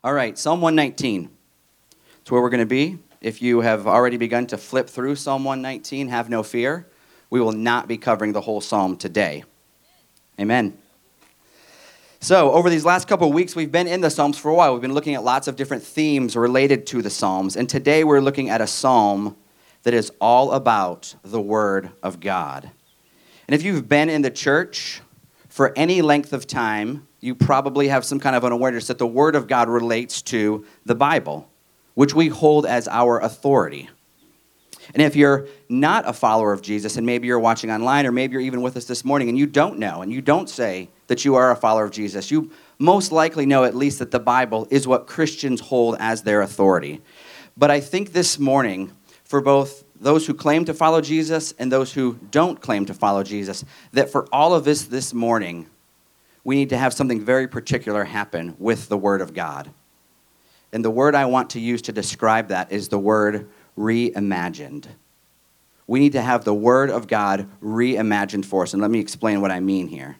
All right, Psalm 119. That's where we're going to be. If you have already begun to flip through Psalm 119, have no fear. We will not be covering the whole psalm today. Amen. So, over these last couple of weeks, we've been in the Psalms for a while. We've been looking at lots of different themes related to the Psalms. And today we're looking at a psalm that is all about the Word of God. And if you've been in the church for any length of time, you probably have some kind of an awareness that the Word of God relates to the Bible, which we hold as our authority. And if you're not a follower of Jesus, and maybe you're watching online, or maybe you're even with us this morning, and you don't know, and you don't say that you are a follower of Jesus, you most likely know at least that the Bible is what Christians hold as their authority. But I think this morning, for both those who claim to follow Jesus and those who don't claim to follow Jesus, that for all of us this morning, we need to have something very particular happen with the Word of God. And the word I want to use to describe that is the word reimagined. We need to have the Word of God reimagined for us. And let me explain what I mean here.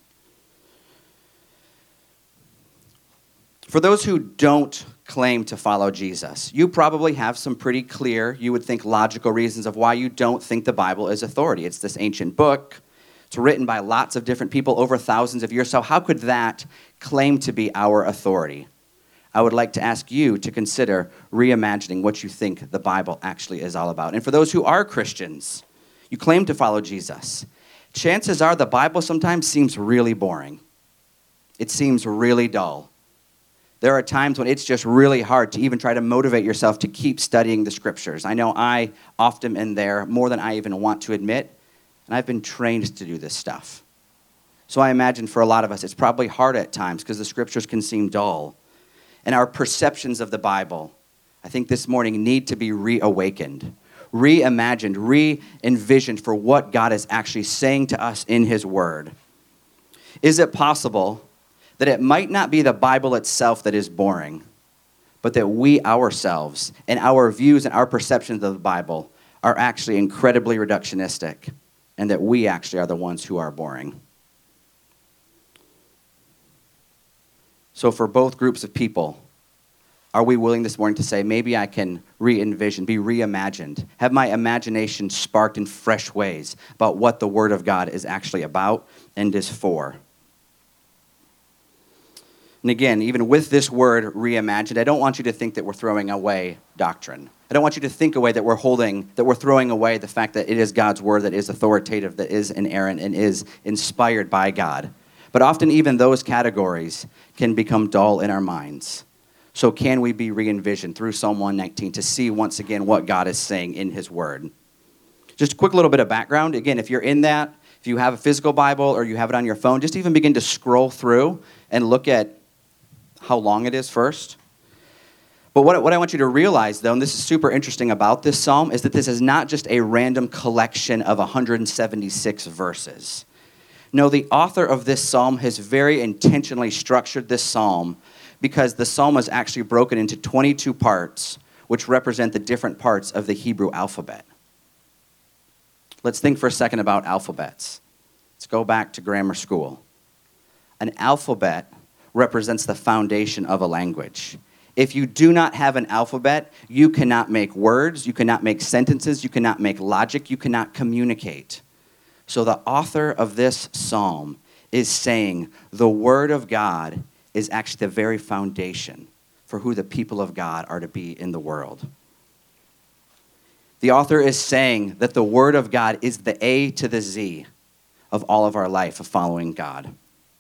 For those who don't claim to follow Jesus, you probably have some pretty clear, you would think, logical reasons of why you don't think the Bible is authority. It's this ancient book. It's written by lots of different people over thousands of years. So how could that claim to be our authority? I would like to ask you to consider reimagining what you think the Bible actually is all about. And for those who are Christians, you claim to follow Jesus, chances are the Bible sometimes seems really boring. It seems really dull. There are times when it's just really hard to even try to motivate yourself to keep studying the Scriptures. I know I often am there more than I even want to admit, and I've been trained to do this stuff. So I imagine for a lot of us, it's probably hard at times because the Scriptures can seem dull. And our perceptions of the Bible, I think this morning, need to be reawakened, reimagined, re-envisioned for what God is actually saying to us in His Word. Is it possible that it might not be the Bible itself that is boring, but that we ourselves and our views and our perceptions of the Bible are actually incredibly reductionistic, and that we actually are the ones who are boring? So for both groups of people, are we willing this morning to say, maybe I can re-envision, be reimagined, have my imagination sparked in fresh ways about what the Word of God is actually about and is for? And again, even with this word reimagined, I don't want you to think that we're throwing away doctrine. I don't want you to think away that we're throwing away the fact that it is God's Word that is authoritative, that is inerrant, and is inspired by God. But often even those categories can become dull in our minds. So can we be re-envisioned through Psalm 119 to see once again what God is saying in His Word? Just a quick little bit of background. Again, if you're in that, if you have a physical Bible or you have it on your phone, just even begin to scroll through and look at how long it is first. But what I want you to realize, though, and this is super interesting about this psalm, is that this is not just a random collection of 176 verses. No, the author of this psalm has very intentionally structured this psalm because the psalm is actually broken into 22 parts, which represent the different parts of the Hebrew alphabet. Let's think for a second about alphabets. Let's go back to grammar school. An alphabet represents the foundation of a language. If you do not have an alphabet, you cannot make words, you cannot make sentences, you cannot make logic, you cannot communicate. So the author of this psalm is saying the Word of God is actually the very foundation for who the people of God are to be in the world. The author is saying that the Word of God is the A to the Z of all of our life of following God.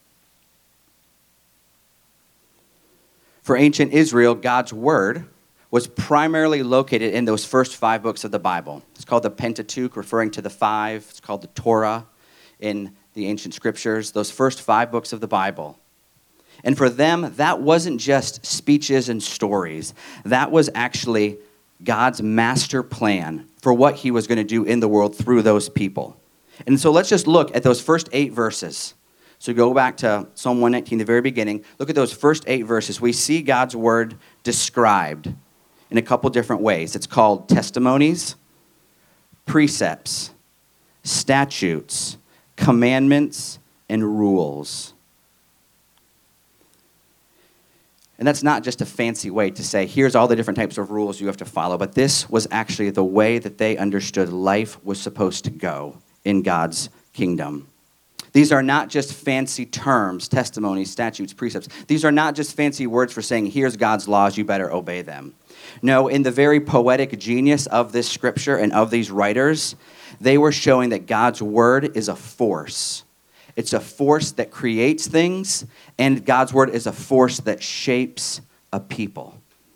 For ancient Israel, God's Word was primarily located in those first 5 books of the Bible. It's called the Pentateuch, referring to the 5. It's called the Torah in the ancient scriptures, those first 5 books of the Bible. And for them, that wasn't just speeches and stories. That was actually God's master plan for what He was going to do in the world through those people. And so let's just look at those first 8 verses. So go back to Psalm 119, the very beginning. Look at those first 8 verses. We see God's Word described in a couple different ways. It's called testimonies, precepts, statutes, commandments, and rules. And that's not just a fancy way to say, here's all the different types of rules you have to follow, but this was actually the way that they understood life was supposed to go in God's kingdom. These are not just fancy terms, testimonies, statutes, precepts. These are not just fancy words for saying, here's God's laws, you better obey them. No, in the very poetic genius of this scripture and of these writers, they were showing that God's word is a force. It's a force that creates things, and God's word is a force that shapes a people.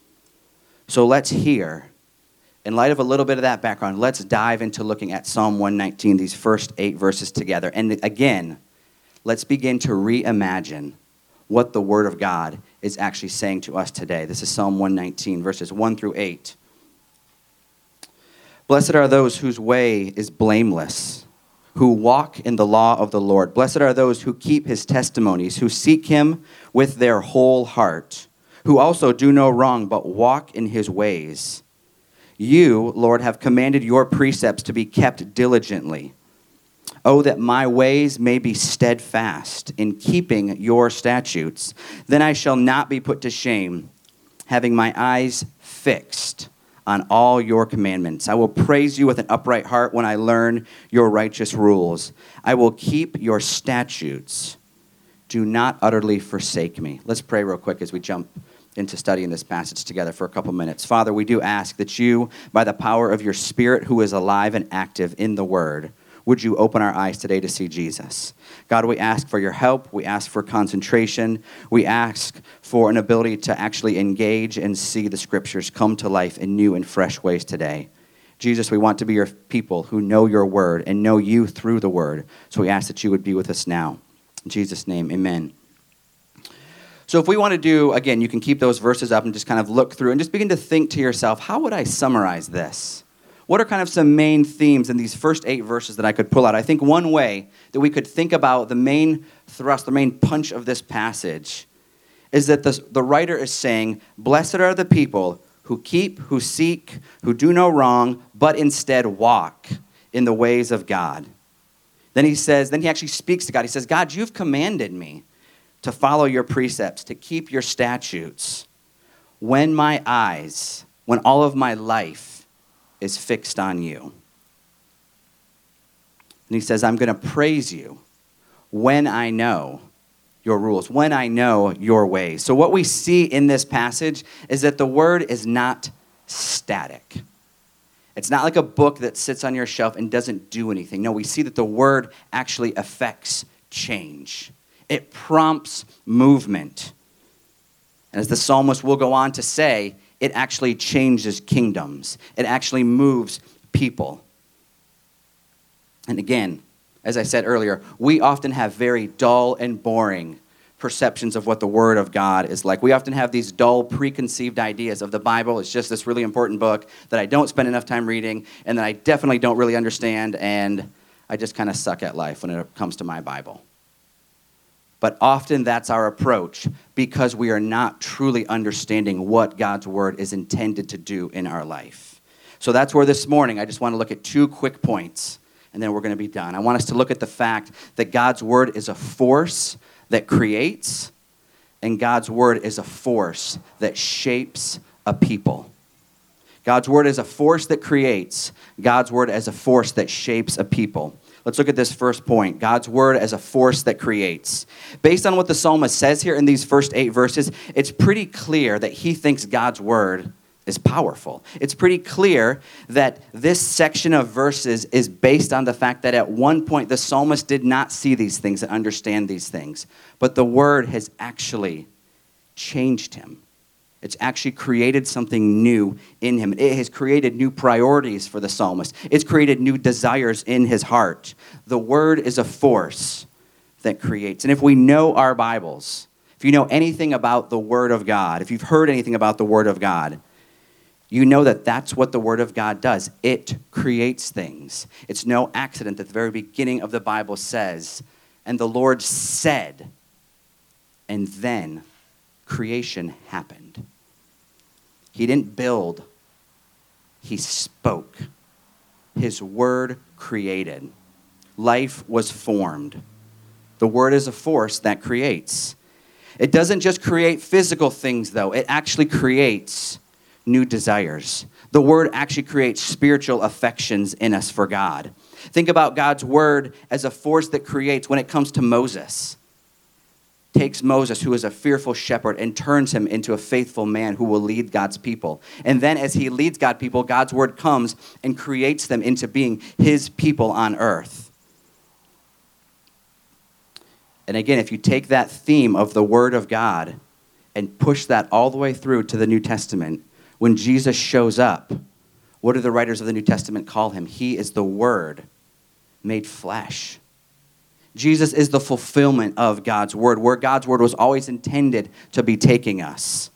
So let's hear, in light of a little bit of that background, let's dive into looking at Psalm 119, these first 8 verses together. And again, let's begin to reimagine what the word of God is actually saying to us today. This is Psalm 119, verses 1 through 8. Blessed are those whose way is blameless, who walk in the law of the Lord. Blessed are those who keep his testimonies, who seek him with their whole heart, who also do no wrong, but walk in his ways. You, Lord, have commanded your precepts to be kept diligently. Oh, that my ways may be steadfast in keeping your statutes. Then I shall not be put to shame, having my eyes fixed on all your commandments. I will praise you with an upright heart when I learn your righteous rules. I will keep your statutes. Do not utterly forsake me. Let's pray real quick as we jump into studying this passage together for a couple minutes. Father, we do ask that you, by the power of your Spirit who is alive and active in the Word, would you open our eyes today to see Jesus? God, we ask for your help. We ask for concentration. We ask for an ability to actually engage and see the Scriptures come to life in new and fresh ways today. Jesus, we want to be your people who know your word and know you through the word. So we ask that you would be with us now. In Jesus' name, amen. So if we want to do, again, you can keep those verses up and just kind of look through and just begin to think to yourself, how would I summarize this? What are kind of some main themes in these first 8 verses that I could pull out? I think one way that we could think about the main thrust, the main punch of this passage is that the writer is saying, blessed are the people who keep, who seek, who do no wrong, but instead walk in the ways of God. Then he actually speaks to God. He says, God, you've commanded me to follow your precepts, to keep your statutes. When all of my life is fixed on you. And he says, I'm going to praise you when I know your rules, when I know your ways. So what we see in this passage is that the word is not static. It's not like a book that sits on your shelf and doesn't do anything. No, we see that the word actually affects change. It prompts movement. And as the psalmist will go on to say, it actually changes kingdoms. It actually moves people. And again, as I said earlier, we often have very dull and boring perceptions of what the Word of God is like. We often have these dull, preconceived ideas of the Bible. It's just this really important book that I don't spend enough time reading and that I definitely don't really understand, and I just kind of suck at life when it comes to my Bible. But often that's our approach because we are not truly understanding what God's word is intended to do in our life. So that's where this morning I just want to look at 2 quick points, and then we're going to be done. I want us to look at the fact that God's word is a force that creates, and God's word is a force that shapes a people. God's word is a force that creates. God's word as a force that shapes a people. Let's look at this first point, God's word as a force that creates. Based on what the psalmist says here in these first 8 verses, it's pretty clear that he thinks God's word is powerful. It's pretty clear that this section of verses is based on the fact that at one point the psalmist did not see these things and understand these things, but the word has actually changed him. It's actually created something new in him. It has created new priorities for the psalmist. It's created new desires in his heart. The word is a force that creates. And if we know our Bibles, if you know anything about the word of God, if you've heard anything about the word of God, you know that that's what the word of God does. It creates things. It's no accident that the very beginning of the Bible says, and the Lord said, and then creation happened. He didn't build. He spoke. His word created. Life was formed. The word is a force that creates. It doesn't just create physical things, though. It actually creates new desires. The Word actually creates spiritual affections in us for God. Think about God's Word as a force that creates, when it comes to Moses, takes Moses, who is a fearful shepherd, and turns him into a faithful man who will lead God's people. And then as he leads God's people, God's Word comes and creates them into being his people on earth. And again, if you take that theme of the Word of God and push that all the way through to the New Testament, when Jesus shows up, what do the writers of the New Testament call him? He is the Word made flesh. Jesus is the fulfillment of God's Word, where God's Word was always intended to be taking us.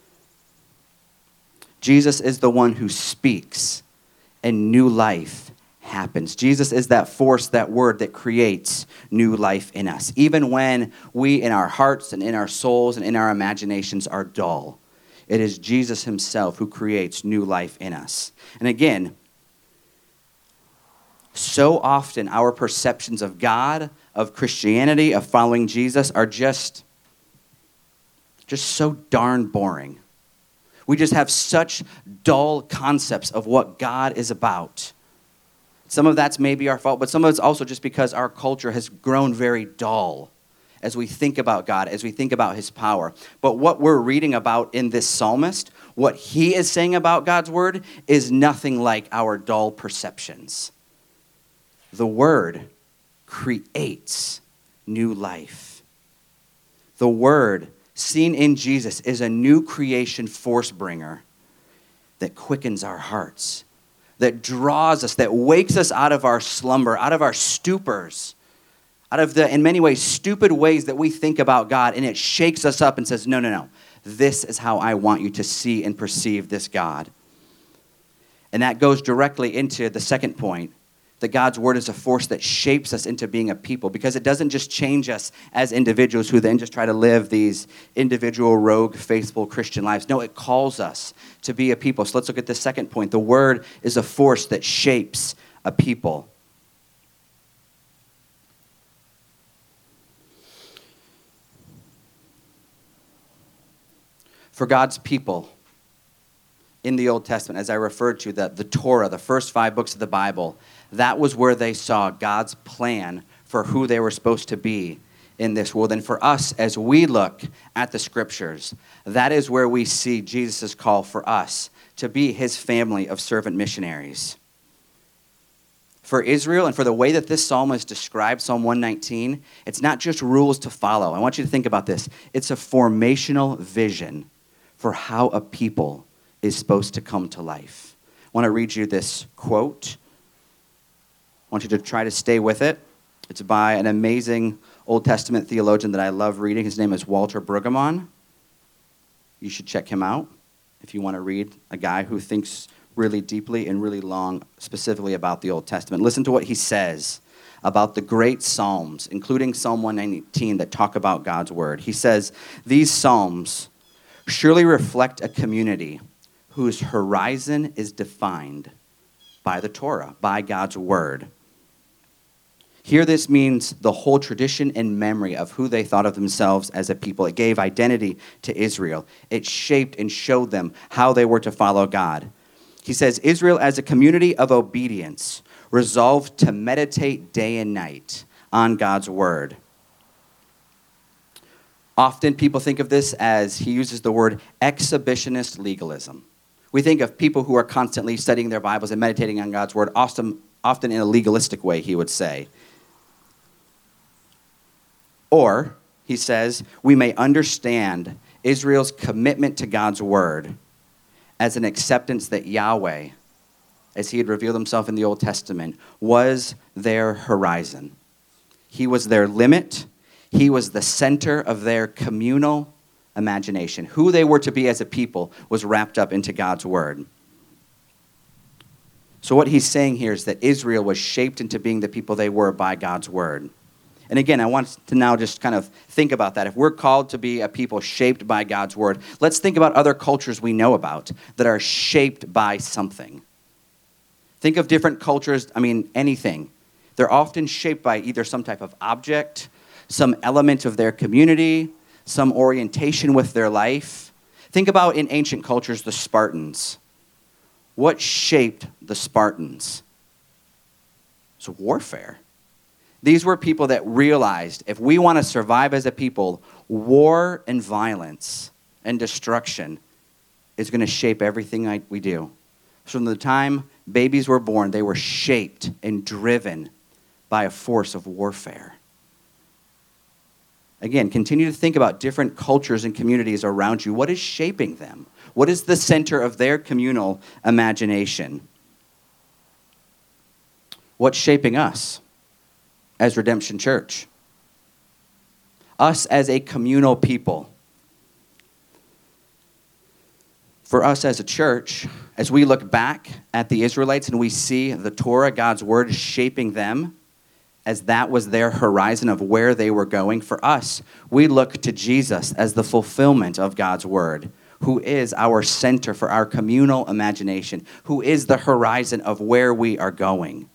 Jesus is the one who speaks, and new life happens. Jesus is that force, that Word that creates new life in us, even when we in our hearts and in our souls and in our imaginations are dull. It is Jesus himself who creates new life in us. And again, so often our perceptions of God, of Christianity, of following Jesus are just so darn boring. We just have such dull concepts of what God is about. Some of that's maybe our fault, but some of it's also just because our culture has grown very dull as we think about God, as we think about his power. But what we're reading about in this psalmist, what he is saying about God's Word, is nothing like our dull perceptions. The Word creates new life. The Word, seen in Jesus, is a new creation force bringer that quickens our hearts, that draws us, that wakes us out of our slumber, out of our stupors, out of the, in many ways, stupid ways that we think about God, and it shakes us up and says, no. This is how I want you to see and perceive this God. And that goes directly into the second point, that God's Word is a force that shapes us into being a people, because it doesn't just change us as individuals who then just try to live these individual, rogue, faithful Christian lives. No, it calls us to be a people. So let's look at the second point. The Word is a force that shapes a people. For God's people in the Old Testament, as I referred to, the Torah, the first 5 books of the Bible, that was where they saw God's plan for who they were supposed to be in this world. And for us, as we look at the Scriptures, that is where we see Jesus' call for us to be his family of servant missionaries. For Israel, and for the way that this psalm is described, Psalm 119, it's not just rules to follow. I want you to think about this. It's a formational vision for how a people is supposed to come to life. I want to read you this quote. I want you to try to stay with it. It's by an amazing Old Testament theologian that I love reading. His name is Walter Brueggemann. You should check him out if you want to read a guy who thinks really deeply and really long, specifically about the Old Testament. Listen to what he says about the great Psalms, including Psalm 119, that talk about God's Word. He says, these Psalms surely reflect a community whose horizon is defined by the Torah, by God's Word. Here this means the whole tradition and memory of who they thought of themselves as a people. It gave identity to Israel. It shaped and showed them how they were to follow God. He says, Israel as a community of obedience resolved to meditate day and night on God's Word. Often people think of this as, he uses the word exhibitionist legalism. We think of people who are constantly studying their Bibles and meditating on God's Word, often in a legalistic way, he would say. Or, he says, we may understand Israel's commitment to God's Word as an acceptance that Yahweh, as he had revealed himself in the Old Testament, was their horizon. He was their limit. He was the center of their communal imagination. Who they were to be as a people was wrapped up into God's Word. So what he's saying here is that Israel was shaped into being the people they were by God's Word. And again, I want to now just kind of think about that. If we're called to be a people shaped by God's Word, let's think about other cultures we know about that are shaped by something. Think of different cultures, anything. They're often shaped by either some type of object, some element of their community, some orientation with their life. Think about in ancient cultures, the Spartans. What shaped the Spartans? It was warfare. These were people that realized if we want to survive as a people, war and violence and destruction is going to shape everything we do. So from the time babies were born, they were shaped and driven by a force of warfare. Again, continue to think about different cultures and communities around you. What is shaping them? What is the center of their communal imagination? What's shaping us as Redemption Church? Us as a communal people. For us as a church, as we look back at the Israelites and we see the Torah, God's word, shaping them, as that was their horizon of where they were going, for us, we look to Jesus as the fulfillment of God's word, who is our center for our communal imagination, who is the horizon of where we are going.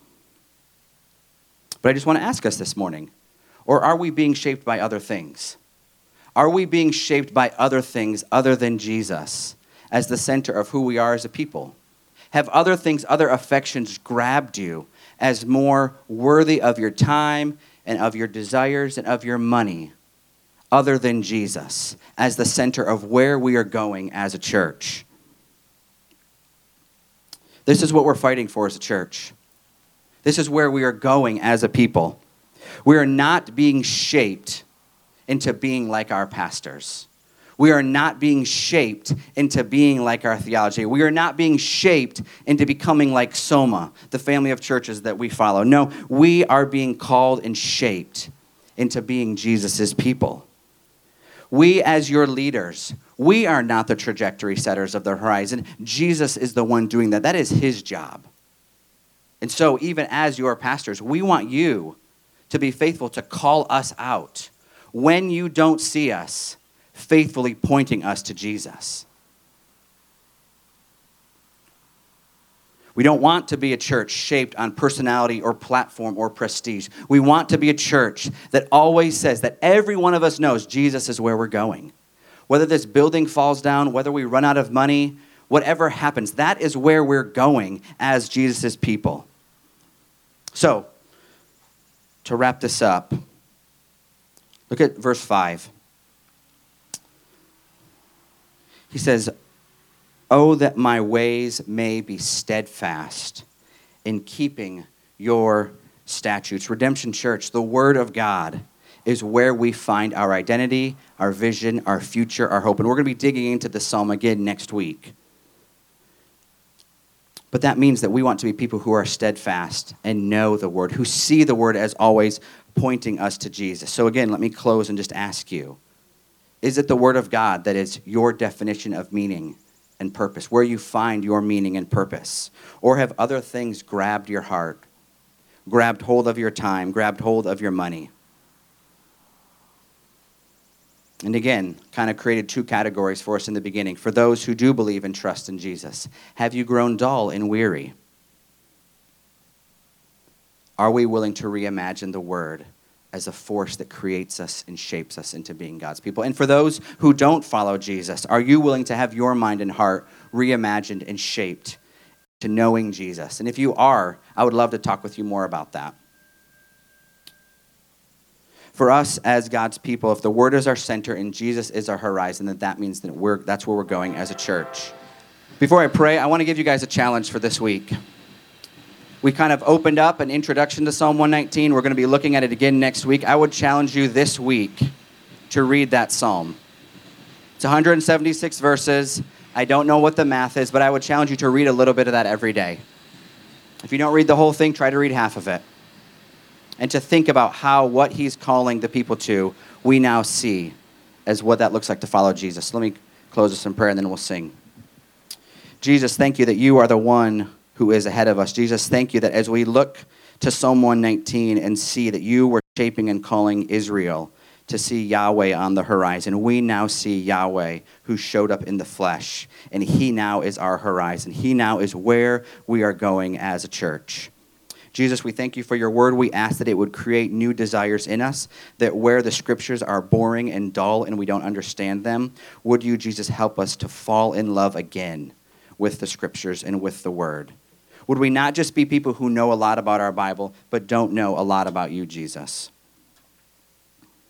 But I just want to ask us this morning, or are we being shaped by other things? Are we being shaped by other things other than Jesus as the center of who we are as a people? Have other things, other affections grabbed you as more worthy of your time and of your desires and of your money other than Jesus as the center of where we are going as a church? This is what we're fighting for as a church. This is where we are going as a people. We are not being shaped into being like our pastors. We are not being shaped into being like our theology. We are not being shaped into becoming like Soma, the family of churches that we follow. No, we are being called and shaped into being Jesus' people. We as your leaders, we are not the trajectory setters of the horizon. Jesus is the one doing that. That is his job. And so even as your pastors, we want you to be faithful to call us out when you don't see us, faithfully pointing us to Jesus. We don't want to be a church shaped on personality or platform or prestige. We want to be a church that always says that every one of us knows Jesus is where we're going. Whether this building falls down, whether we run out of money, whatever happens, that is where we're going as Jesus' people. So, to wrap this up, look at verse 5. He says, "Oh, that my ways may be steadfast in keeping your statutes." Redemption Church, the Word of God, is where we find our identity, our vision, our future, our hope. And we're going to be digging into this psalm again next week. But that means that we want to be people who are steadfast and know the Word, who see the Word as always pointing us to Jesus. So again, let me close and just ask you, is it the Word of God that is your definition of meaning and purpose, where you find your meaning and purpose? Or have other things grabbed your heart, grabbed hold of your time, grabbed hold of your money? And again, kind of created two categories for us in the beginning. For those who do believe and trust in Jesus, have you grown dull and weary? Are we willing to reimagine the Word as a force that creates us and shapes us into being God's people? And for those who don't follow Jesus, are you willing to have your mind and heart reimagined and shaped to knowing Jesus? And if you are, I would love to talk with you more about that. For us as God's people, if the Word is our center and Jesus is our horizon, then that means that that's where we're going as a church. Before I pray, I want to give you guys a challenge for this week. We kind of opened up an introduction to Psalm 119. We're going to be looking at it again next week. I would challenge you this week to read that psalm. It's 176 verses. I don't know what the math is, but I would challenge you to read a little bit of that every day. If you don't read the whole thing, try to read half of it. And to think about how what he's calling the people to, we now see as what that looks like to follow Jesus. Let me close this in prayer and then we'll sing. Jesus, thank you that you are the one who is ahead of us. Jesus, thank you that as we look to Psalm 119 and see that you were shaping and calling Israel to see Yahweh on the horizon, we now see Yahweh who showed up in the flesh, and he now is our horizon. He now is where we are going as a church. Jesus, we thank you for your word. We ask that it would create new desires in us, that where the scriptures are boring and dull and we don't understand them, would you, Jesus, help us to fall in love again with the scriptures and with the word? Would we not just be people who know a lot about our Bible, but don't know a lot about you, Jesus?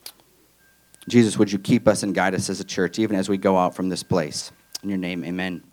Jesus, would you keep us and guide us as a church, even as we go out from this place? In your name, amen.